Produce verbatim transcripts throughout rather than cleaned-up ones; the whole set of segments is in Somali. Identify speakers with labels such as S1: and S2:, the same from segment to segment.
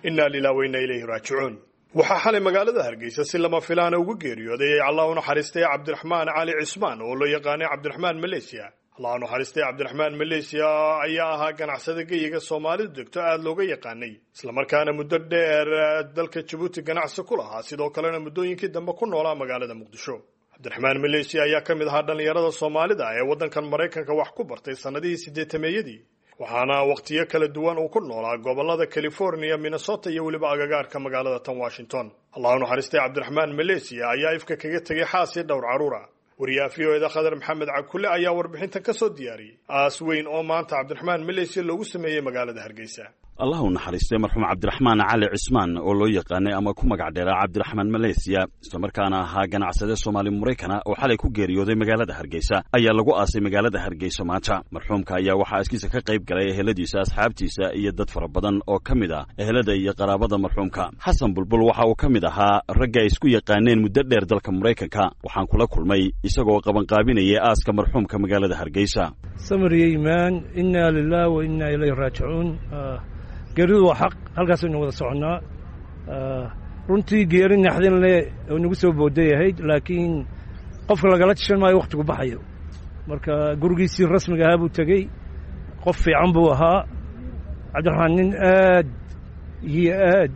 S1: inna lillahi wa inna ilayhi raaji'uun. waxaa xalay magaalada Hargeysa si lama filaan ugu geeriyooday Allah u naxariistay Cabdiraxmaan Cali Cismaan oo loo yaqaanay Cabdiraxmaan Malaysia. Allah u naxariistay Cabdiraxmaan Malaysia ayaa ahaa ganacsade geyiga Soomaalidu degto aad looga yaqaanay isla markaana muddo dheer dalka Djibouti ganacsi ku lahaa sidoo kalena muddooyinkii dambe ku noolaa magaalada Muqdisho. Cabdiraxmaan Malaysia ayaa ka mid ahaa dhalinyarada Soomaalida ee wadankan Mareykanka wax ku bartay sanadihii siddeetameeyadii waxaana waqtiyo kala duwan uu ku noolaa gobolada California, Minnesota iyo waliba agagaarka magaalada tan Washington. Allah u naxariistay Cabdiraxmaan Malaysia ayaa ifka kaga tagay xaas iyo dhowr caruur ah. wariyaafiyooda Khadar Maxamed Cakulle ayaa warbixintan ka soo diyaariyay aas weyn oo maanta Cabdiraxmaan Malaysia loogu sameeyay magaalada Hargeysa.
S2: Allah u naxariistay marxuum Cabdiraxmaan Cali Cismaan oo loo yaqaanay ama ku magac dheeraa Cabdiraxmaan Malaysia isla markaana ahaa ganacsade Soomaali Mareykan oo xalay ku geeriyooday magaalada Hargeysa ayaa lagu aasay magaalada Hargeysa maanta. marxuumka ayaa waxa askiisa ka qayb galay eheladiisa, asxaabtiisa iyo dad fara badan oo kamid ah ehelada iyo qaraabada marxuumka. Xasan Bulbul waxa uu kamid ahaa ragga isku yaqaaneen muddo dheer dalka Mareykanka. waxaan kula kulmay isagoo qaban qaabinaya aaska marxuumka magaalada Hargeysa.
S3: samriye iimaan inna lillahi wa inna ilayhi raaji'uun. geeridu waa xaq halkaas aynu wada soconaa. runtii geeri naxdin leh oo nagu soo booday ahayd laakiin qofka lagala tishan maayo waqtigu baxayo. marka gurigiisii rasmiga ahaa buu tegey. qof fiican buu ahaa Cabdiraxmaan, nin aad iyo aad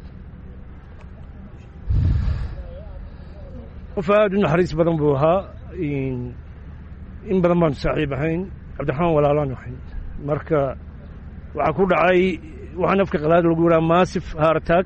S3: qof aad u naxariis badan buu ahaa. in badan baanu saaxiib ahayn. Cabdiraxmaan walaalaan ahayn. marka waxaa ku dhacay waxaan afka qalaad lagu yiraahdaa massive heart attack.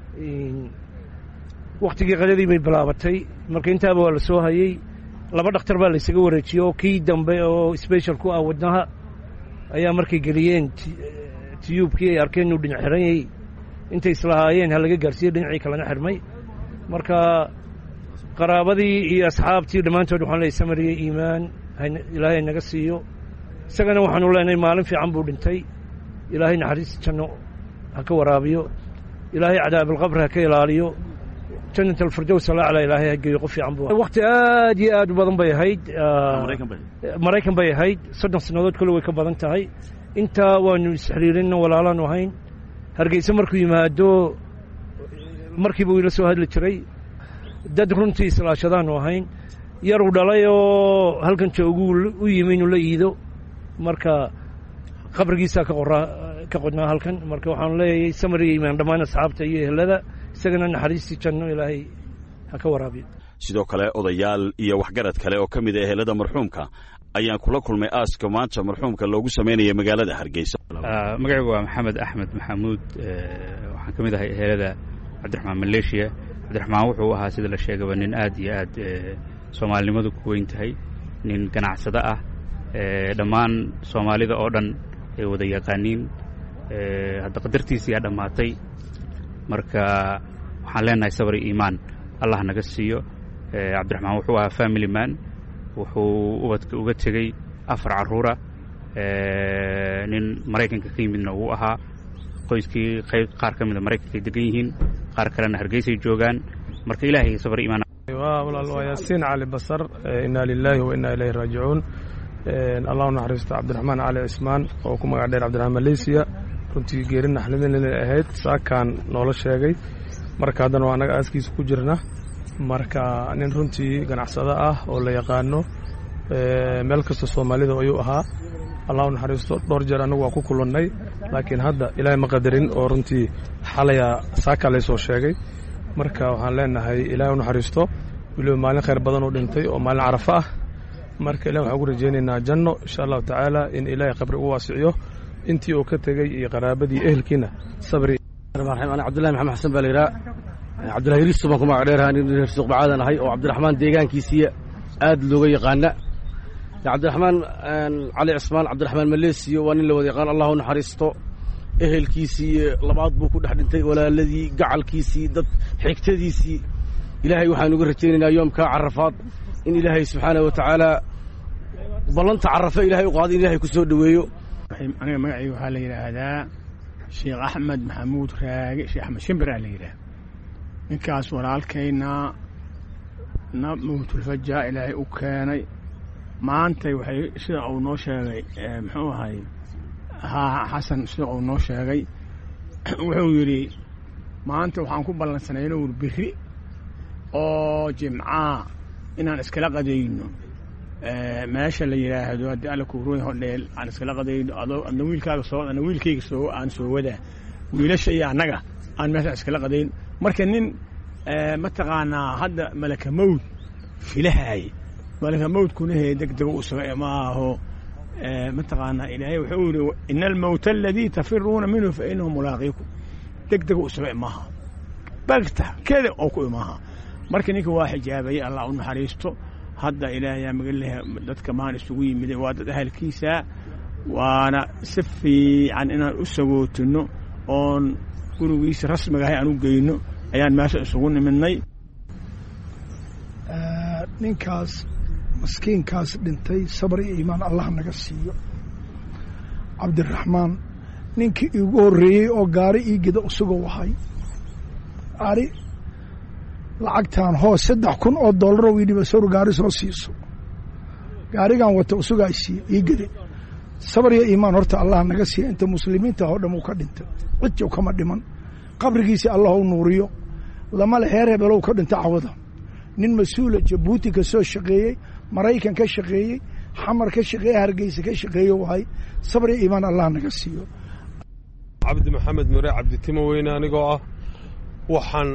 S3: waqtigii qadadii bay bilaabatay. marka intaaba waa la soo hayay. laba dhakhtar baa la isaga wareejiyay oo kii dambe oo special ku ah wadnaha ayaa markay geliyeen tiyuubkii ay arkeen inuu dhinac xiran yahay intay islahaayeen ha laga gaarsiiyo dhinacii kalena xirmay. marka qaraabadii iyo asxaabtii dhammaantood waxaan leeyahay samariye iimaan ilaahay naga siiyo. isagana waxaanu leenahay maalin fiican buu dhintay. ilaahay naxariis janno ha ka waraabiyo. ilaahay cadaab alqabr ha ka ilaaliyo. jannat alfirdaws ala ilaahay ha geeyo. qof fiican buu waqti aad iyo aad u badan bay ahayd. Mareykan bay ahayd. soddon sanadood kale way ka badan tahay. intaa waanu isxiriirinna walaalaanu ahayn. Hargeysa markuu yimaado markiiba ila soo hadli jiray. dad runtii islaashadaanu ahayn. yar u dhalay oo halkan joogu u yimi inuu la iido. marka qabrigiisa ka qoraa ka qodnaa halkan. marka waxaan leeyahay samariye iimaan dhammaan asxaabta iyo ehelada isagana naxariistii janno ilaahay ha ka waraabiyo.
S2: sidoo kale odayaal iyo waxgarad kale oo kamid ah ehelada marxuumka ayaan kula kulmay aaska maanta marxuumka loogu sameeyay magaalada Hargeysa.
S4: magacaygu waa Maxamed Axmed Maxamuud. waxaan kamid ahay ehelada Cabdiraxmaan Malaysia. Cabdiraxmaan wuxuu ahaa sida la sheegay nin aad iyo aad Soomaalinimadu ku weyn tahay. nin ganacsade ah. dhammaan Soomaalida oo dhan ay wada yaqaaniin. hadda qadartiisii ayaa dhamaatay. marka waxaan leenahay sabr iyo iimaan Allah naga siiyo. Cabdiraxmaan wuxuu ahaa family man. wuxuu ubadka uga tegay afar caruura. nin Mareykanka ka yimidna uu ahaa. qoyskii qayb qaar ka mid ah Mareykanka ay degan yihiin, qaar kalena Hargeysa joogaan. marka ilaahay sabr iyo iimaan.
S5: waa walaal waa Yaasiin Cali Basar. inna lillahi wa inna ilayhi raaji'uun. Allah u naxariisto Cabdiraxmaan Cali Cismaan oo ku magac dheer Cabdiraxmaan Malaysia. runtii geeri naxdin leh ahayd. saakaan noola sheegay. marka haddana waa anaga aaskiisa ku jirna. marka nin runtii ganacsade ah oo la yaqaano meel kasta Soomaalida ayuu ahaa. Allah u naxariisto. dhowr jeer anagu waa ku kulannay laakiin hadda ilaahay ma qadarin oo runtii xalaya saaka la soo sheegay. marka waxaan leenahay ilaahay u naxariisto. waliba maalin khayr badan oo dhintay oo maalin Carafa ah. marka ilaahay waxaan ugu rajaynaynaa janno insha Allah tacaala in ilaahay qabri u waasiyo intii uu ka tagay iyo qaraabadii ehelkiina sabri.
S6: ana Cabdullaahi Maxamed Xasan baa la yiraahdaa. Cabdullaahi Riisto baan ku magac dheerahay nin suuq bacaadan ahay oo Cabdiraxmaan deegaankiisa aad looga yaqaana. Cabdiraxmaan Cali Cismaan Cabdiraxmaan Malaysia waa nin la wada yaqaan. Allah u naxariisto. ehelkiisii labaad buu ku dhex dhintay. walaaladii gacalkiisii dad xigtadiisii ilaahay waxaan uga rajaynaynaa yoomka Carafaad in ilaahay subxaanahu wa tacaala ballanta Carafa ilaahay u qaado in ilaahay ku soo dhaweeyo.
S7: aniga magacaygu waxaa la yidhaahdaa Sheekh Axmed Maxamuud Raage. Sheekh Axmed Shimbir la yidhaahdaa. ninkaas walaalkayna nabmutul fajaa ilaahay u keenay. maantay waxay sida uu noo sheegay muxuu ahay ها حسن سوق ونوشة جاي وحويري maanta waxaan ku ballansanayno ur biri oo jimcaa inaan iskala qadayno meesha la yidhaahdo haddii alla kuuroy hodheel aan iskala qadayno adoo adna wiilkaaga soo adna wiilkayga soo aan soo wadaa wiilasha iyo annaga aan meesha iskala qadayno marka nin mataqaanaa hadda malaka mawd filahaay malaka mawdkuna hee deg dega u saga maaho mataqaanaa ilaahay wuxuu yidhi ina almawta aladii tafiruuna minhu fa inahu mulaaqiikum deg dega u saga maaha bagta keda oo ku imaaha marka ninka waa xijaabayay allah u naxariisto hadda ilaahayaa magaleha dadka maan isugu yimid waa dad ahalkiisa waana si fiican inaan u sagootino oon gurigiisa rasmiga ahay aan u geyno ayaan meesha isugu nimidnay
S8: ninkaas maskiinkaas dhintay sabr iyo iimaan allah naga siiyo cabdiraxmaan ninkii iigu horreeyey oo gaari ii gida usugoo wahay ari lacagtaan hoos saddex kun oo dollarow ii dhiba sawr gaari soo siiso gaarigan wata usugaa isiiyo ii gede sabr iyo iimaan horta allah naga siiya inta muslimiinta oo dhan uu ka dhintay cidjow kama dhiman qabrigiisa allah u nuuriyo lama le heer hebelow ka dhinta cawada nin mas-uula jabuuti ka soo shaqeeyey maraykan ka shaqeeyey xamar ka shaqeeyey hargeysa ka shaqeeyo wahay sabr iyo iimaan allah naga siiyo
S5: cabdi maxamed mure cabditimo weyne anigoo ah waxaan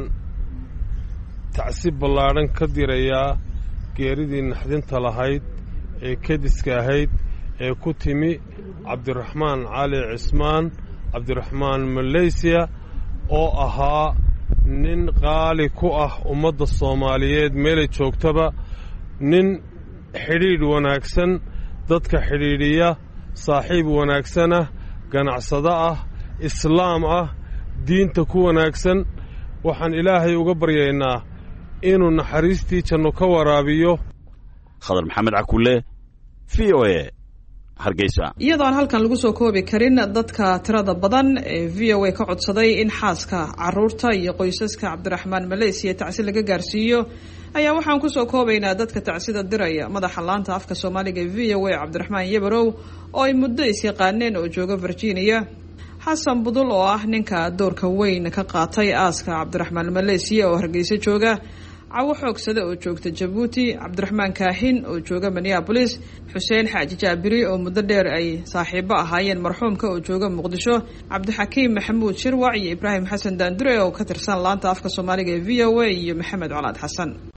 S5: tacsiib ballaadhan ka dirayaa geeridii naxdinta lahayd ee kediska ahayd ee ku timi cabdiraxmaan cali cismaan cabdiraxmaan maleysiya oo ahaa nin qaali ku ah ummadda soomaaliyeed meelay joogtaba nin xidhiidh wanaagsan dadka xidhiidhiya saaxiib wanaagsanah ganacsado ah islaam ah diinta ku wanaagsan waxaan ilaahay uga baryaynaa inuu naxariistii janno ka waraabiyo
S2: khadar maxamed cakulle v o a hargeysa
S9: iyadoo aan halkan lagu soo koobi karin dadka tirada badan ee v o a ka codsaday in xaaska caruurta iyo qoysaska cabdiraxmaan maleysiya tacsi laga gaarsiiyo ayaa waxaan kusoo koobaynaa dadka tacsida diraya madaxa laanta afka soomaaliga e v o a cabdiraxmaan yabarow oo ay muddo isyaqaaneen oo jooga virginia, xasan budul oo ah ninka doorka weyn ka qaatay aaska cabdiraxmaan maleysiya oo hargeysa jooga, cawo xoogsada oo joogta jabuuti, cabdiraxmaan kaahin oo jooga minneapolis, xuseen xaaji jaabiri oo muddo dheer ay saaxiibo ahaayeen marxuumka oo jooga muqdisho, cabdixakiim maxamuud shirwac iyo ibraahim xasan daandure oo ka tirsan laanta afka soomaaliga ee v o a iyo maxamed colaad xasan.